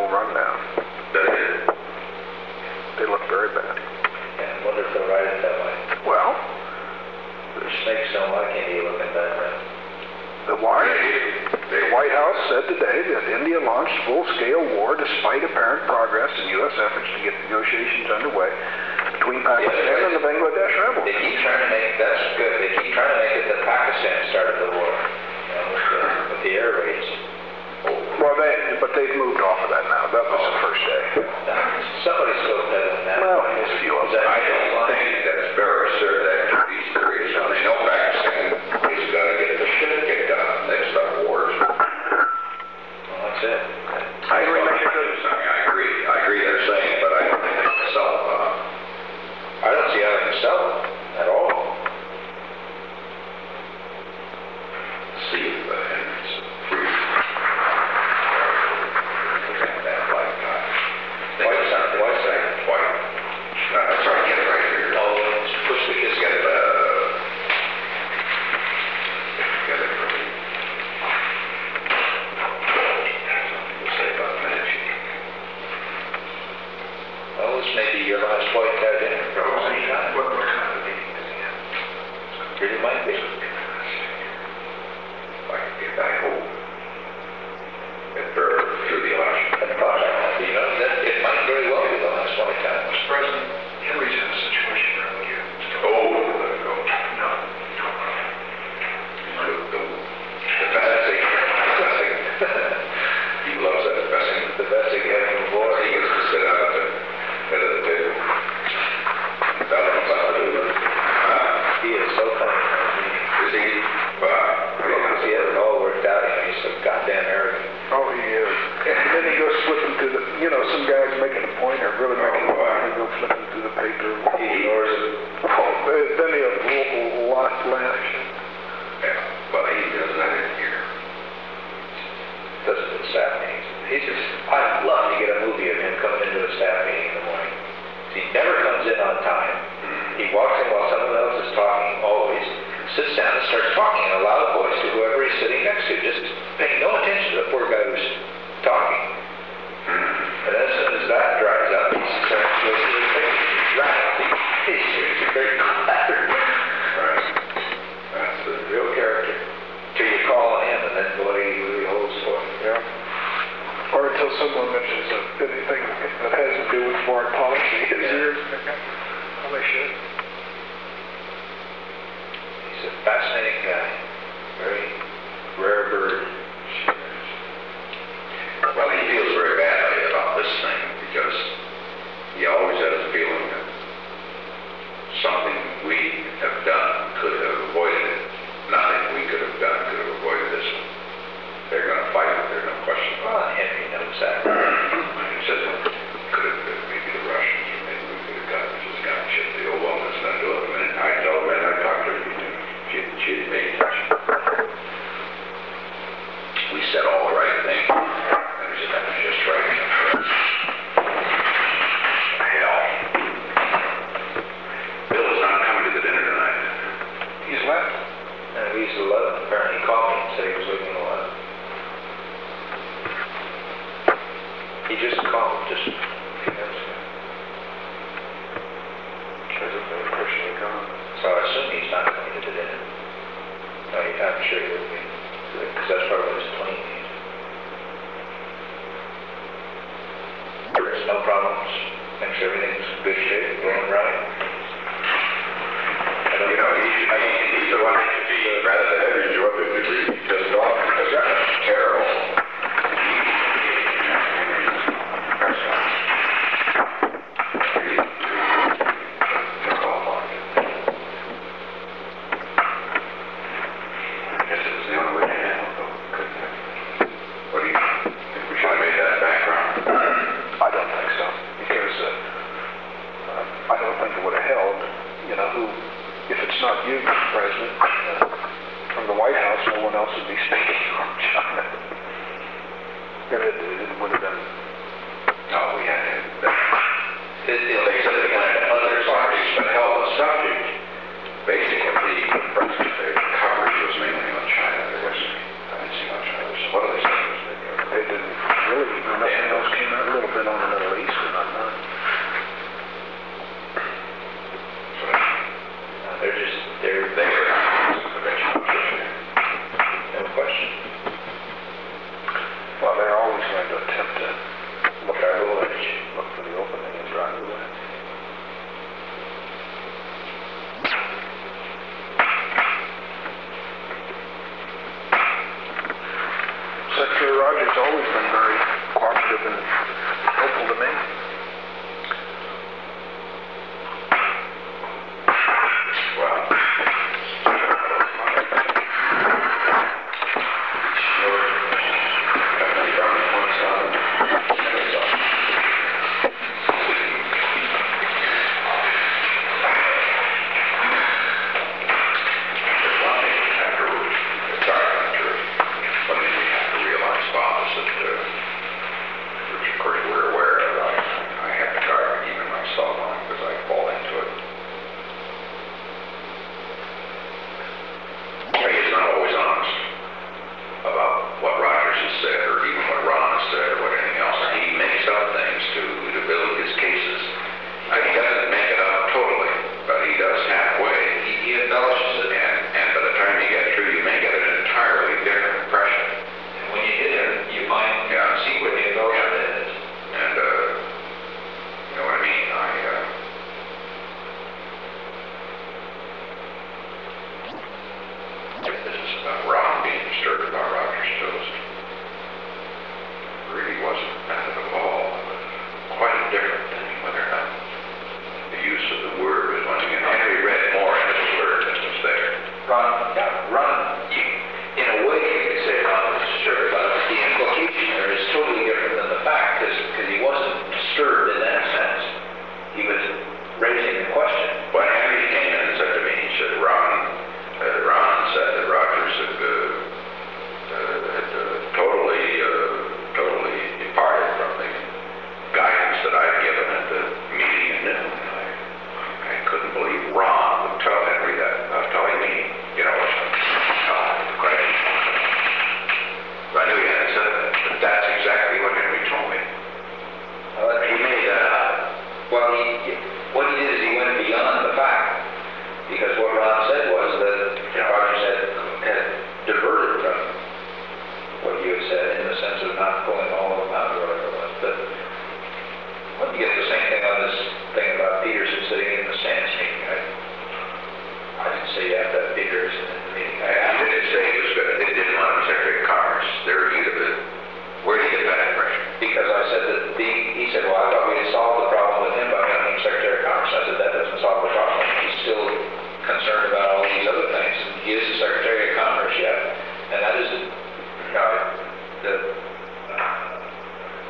full rundown. They look very bad. Yeah, I wonder if they'll write it that way. Well, The snakes don't like India looking that way. the White House said today that India launched full-scale war despite apparent progress in U.S. efforts to get negotiations underway between Pakistan and the Bangladesh rebels. They keep trying to make, that's good, they keep trying to make it that Pakistan started the war, you know, with the air raids. Well, but they've moved off of that now. That was the first day. Somebody's still peddling that. Well, there's a few of them. I don't think that's very absurd activities there is. Now, they know Pakistan is going to get the shit kicked out of them. They start wars. Well, that's it. I agree they're saying, but I don't think they can sell them. I don't see how they can sell it at all. See if it's free. White side. That's right, get it right here. Oh, just push the kids. Get it right. Something to say about Medici. Well, this may be your last white cat in for a long time. What kind of meeting is he at? Really might be. If I could get back home. Through the election. You know, it might very well be the last white cat. Mr. President, Hillary's in a situation around you. Let it go. No. The Bessig. He loves that Bessig. The best they get in the war. He gets to sit out at the head of the table. He is so funny. Is he? He has it all worked out. You know, he's so goddamn arrogant. Oh, he is. And then he goes flipping through the, some guys making a point or really making a point, he goes flipping through the paper. He ignores it. Oh, then he'll laugh. Yeah, but he does that in here. Doesn't the staff meetings. I'd love to get a movie of him coming into a staff meeting in the morning. He never comes in on time. He walks in while someone else is talking, always. Sits down and starts talking in a loud voice to whoever he's sitting next to, just paying no attention to the poor guy who's talking. And as soon as that dries up, he starts to go through the thing. He's a great clatter. Right. That's the Real character. Till you call on him, and then boy, he really holds for it. Yeah. Or until someone mentions anything that has to do with foreign policy. Well, they should. He's a fascinating guy. Very rare bird. Well, he feels very badly about this thing because he always has a feeling that something we have done could have avoided it. Nothing we could have done could have avoided this one. They're going to fight it. There's no question about Well, Henry knows that. He says could have been maybe the Russians or maybe we could have gotten shit. The old woman's not doing it. And I told her, I talked to her. She didn't pay attention. We said all the right things. And we said that was just right. Hell. Bill is not coming to the dinner tonight. He's left. And he's 11. Apparently he called me and said he was leaving 11. He just called just a few minutes ago. Hasn't been officially gone. So I assume he's not coming to the dinner. No, I'm sure he will be. Because that's probably his plane means. There's no problems. Thinks everything's in good shape, going right. He's the one that should be, rather than interrupted, to be pissed off because that's terrible. I guess it was the only way to handle it, though, couldn't it? What do you think we should have made that background? I don't think so. Because I don't think it would have held, if it's not you, Mr. President, from the White House, no one else would be speaking.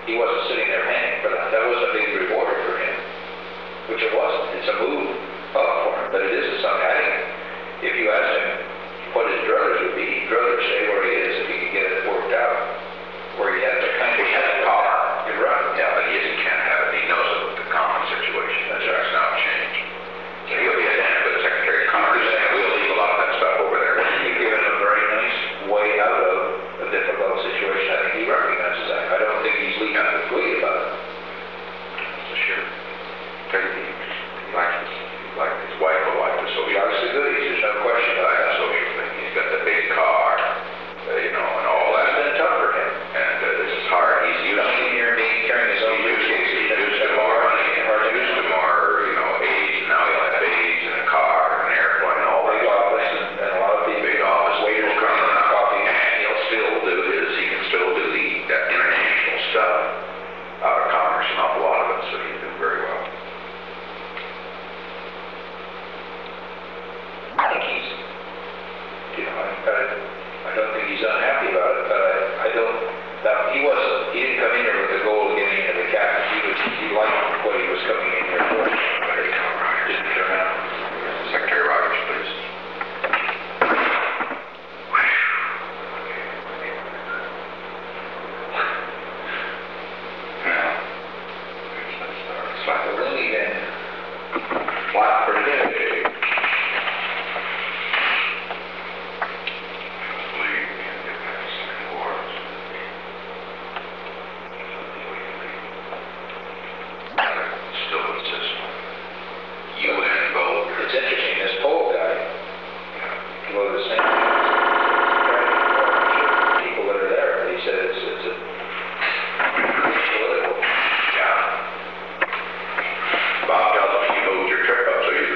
he wasn't sitting there paying for that. That wasn't a big reward for him, which it wasn't. It's a move up for him, but it isn't something. I think if you asked him what his druthers would be, he'd rather stay where he is if he could get it worked out, where he had to kind of... He has a car. You're right. Yeah, but he can't have it. He knows the common situation. That's right. It's now changed. So he'll be a damn good Secretary of Commerce, and we'll leave a lot of that stuff over there. You've given him a very nice way out of a difficult situation. I think he recognizes that. I don't think he's leaving the fleet about it. So sure. He likes his wife will like the social. He obviously good. There's no question He about likes the that. social thing. He's got the big car, and all that. It's been tough for him. And this is hard. He's used to Carrying his own He's used to more money, and used to more, age, and now he'll have age and a car and an airplane and all that. Big office and a lot of people. Big office, Waiters people coming coming in, out. coffee. And he'll still do he can still do that international stuff out of commerce, an awful lot of it, so he's doing very well. I think he's, I don't think he's unhappy about it, but I don't, he didn't come in here with the goal of getting into the cabinet. He liked what he was coming in here for. Didn't turn out. Secretary Rogers, please. Now, let's start. It's like a really been Flat for today. Leave and get past the wars. Still insist on UN vote. It's interesting, this poll guy wrote the same people that are there. He said it's political. Yeah. Bob tells me you moved your trip up so you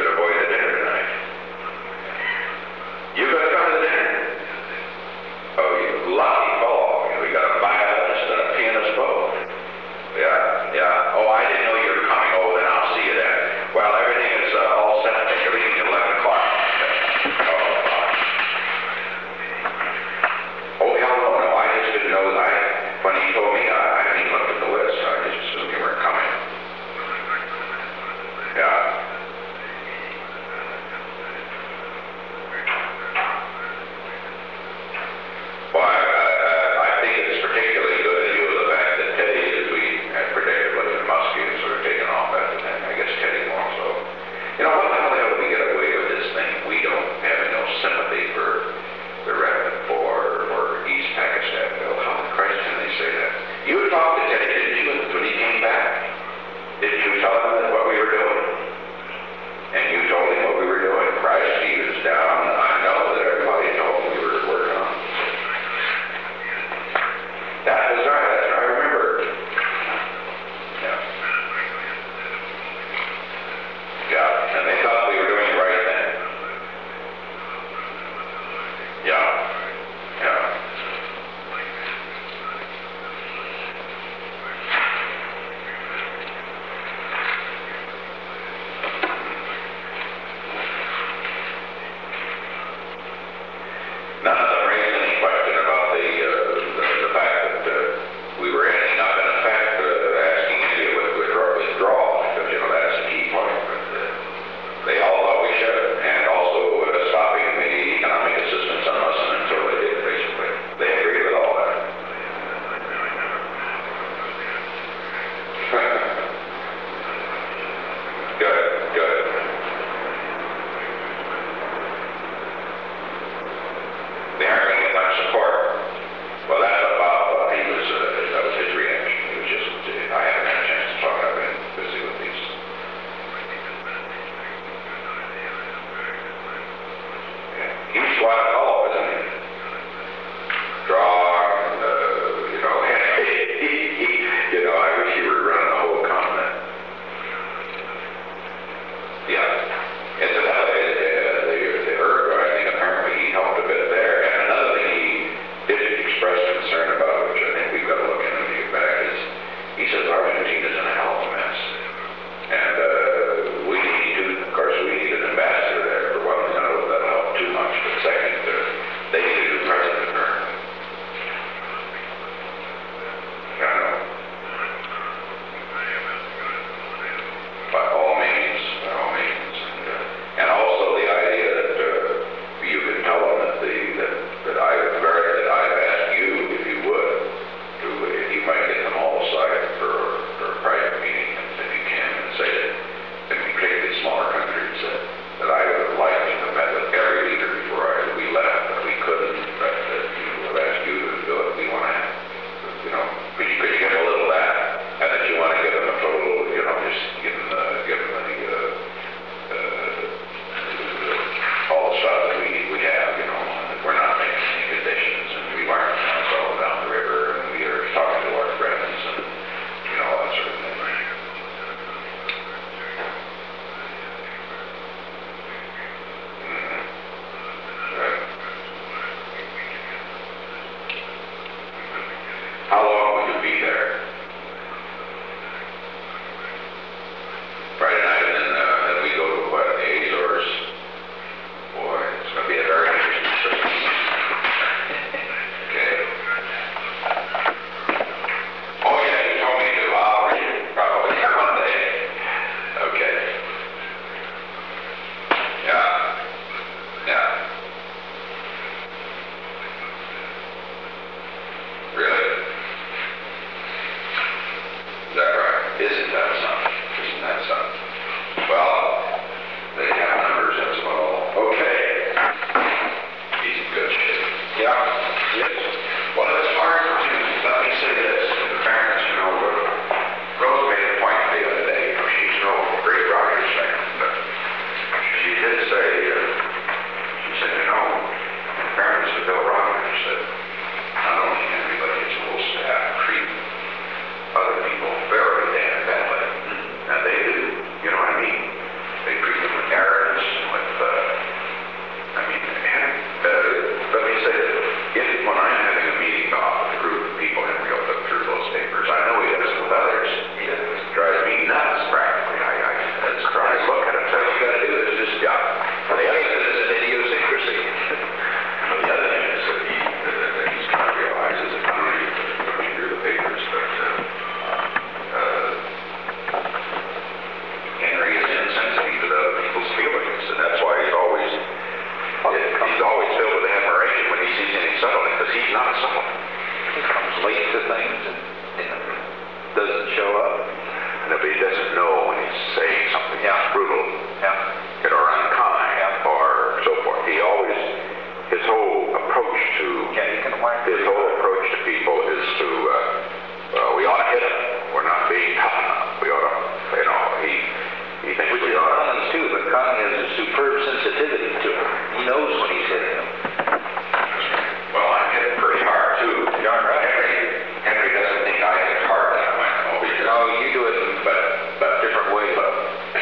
up. And if he doesn't know when he's saying something brutal, Yeah. or unkind, or so forth, he always, his whole approach to Yeah, you can whack his whole approach to people is to, we ought to hit them. We're not being tough enough. We ought to, he thinks Which we is ought to. Conley's too, but Conley has a superb sensitivity to it. He knows when he's hitting them. Well, I hit it pretty hard too. Darn right. Henry doesn't think I hit it hard that way. Because, No, you do it in but different ways. But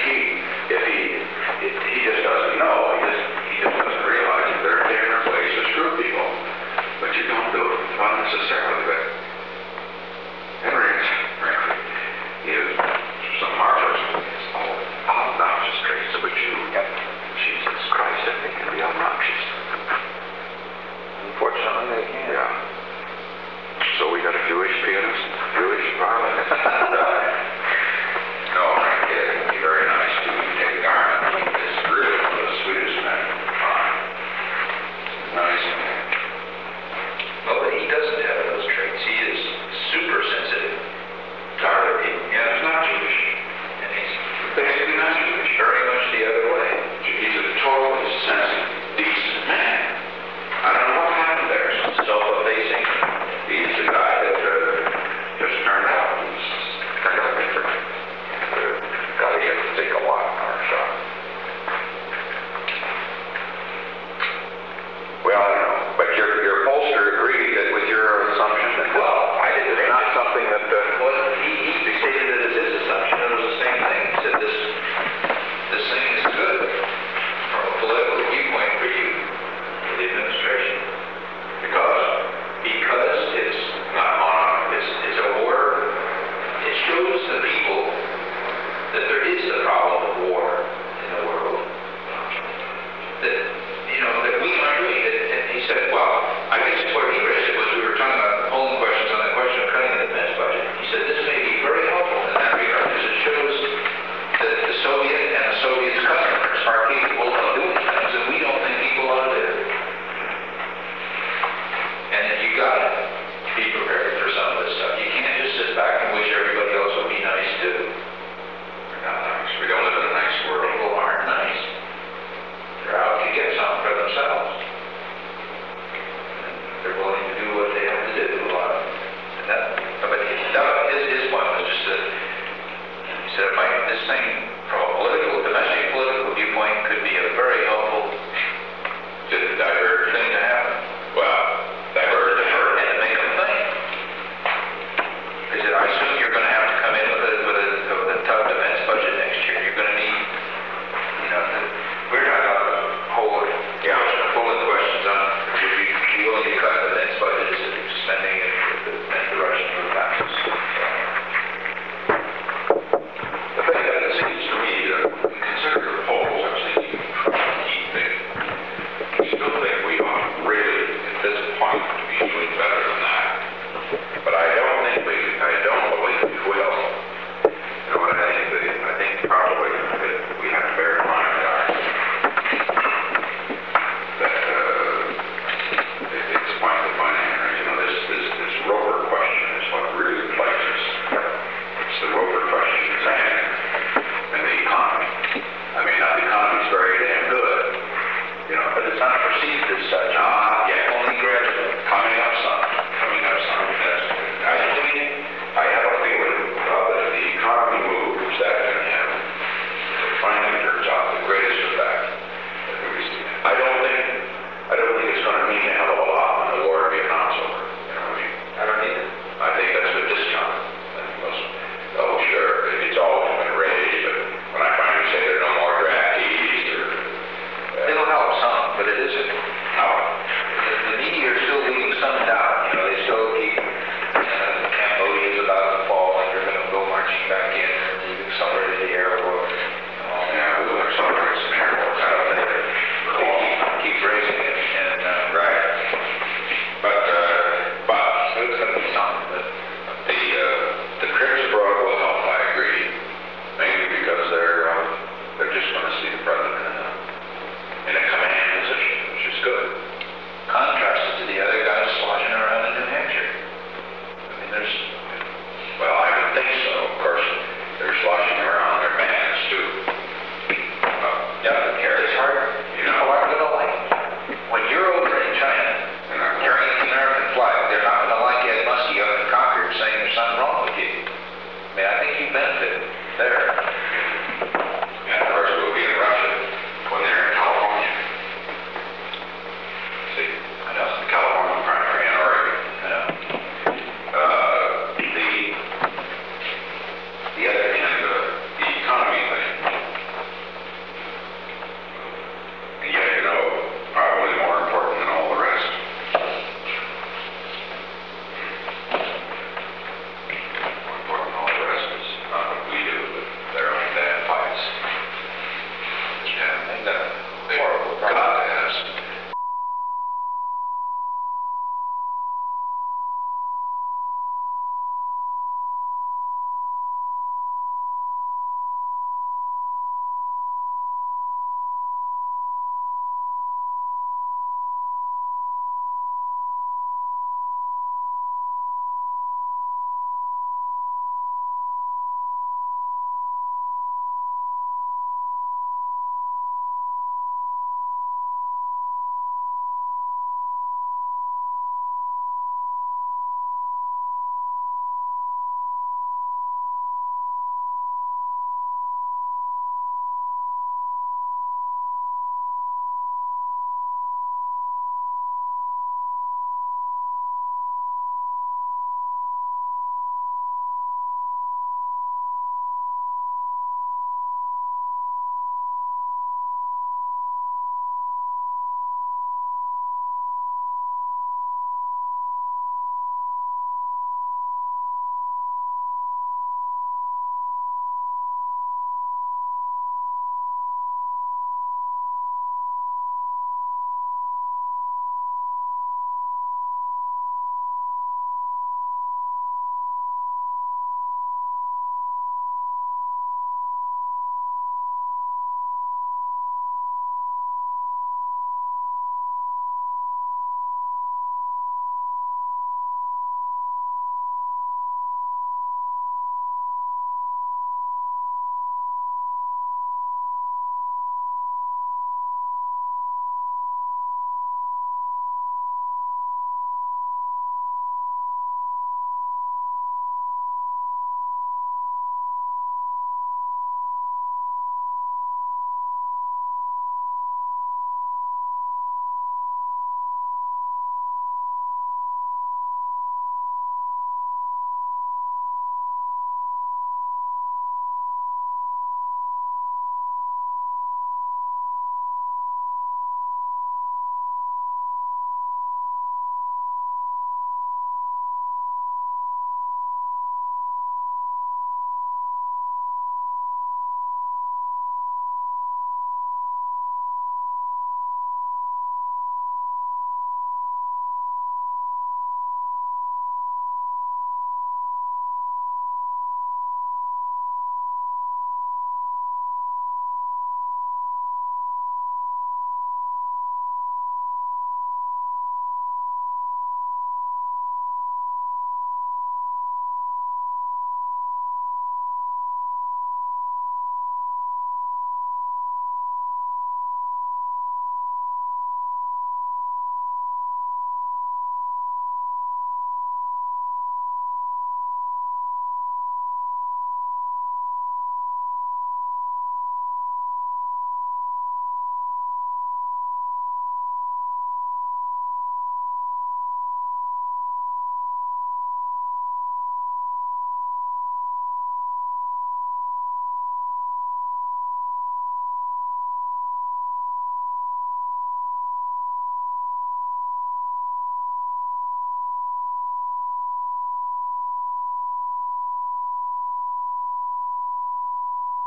he just doesn't know. He just doesn't realize that there are different ways to screw people. But you don't do it unnecessarily. But Henry is some marvelous. Obnoxious traits of a Jew. Jesus Christ, if they can be obnoxious. Unfortunately, they can't. Yeah. So we got a Jewish pianist, Jewish violinist. No, it would be very nice to take a garment. It's really one of the sweetest men. Fine. Nice man. Well, he doesn't have those traits. He is super sensitive to other people. Yeah, he's not Jewish. And he's Basically not Jewish. very much the other way. He's a totally sensitive, decent man. I don't know what happened there. Self-effacing. He's the guy that just turned out. He's turned out different. Gotta get to take a lot in our shop. Well, but your pollster agreed that with your assumption that, Well, I didn't it's think not it. something that, Well, he stated it as his assumption. It was the same thing. He said this thing is good from a political viewpoint for you, for the administration. because Because it's not on, it's a war. It shows the people that there is a problem of war in the world. That, that we aren't doing it. And he said, well, I guess where he raised it was we were talking about polling questions on the question of cutting the defense budget. He said this may be very helpful in that regard because it shows that the Soviet and the Soviet's customers are capable of doing things that we don't think people ought to do. And that you got to be prepared for some of this stuff. You can't just sit back and wish everybody else would be nice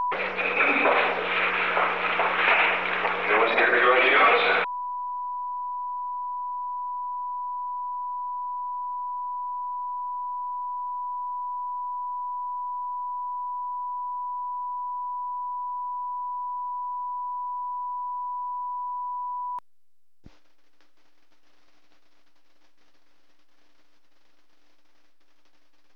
Bye.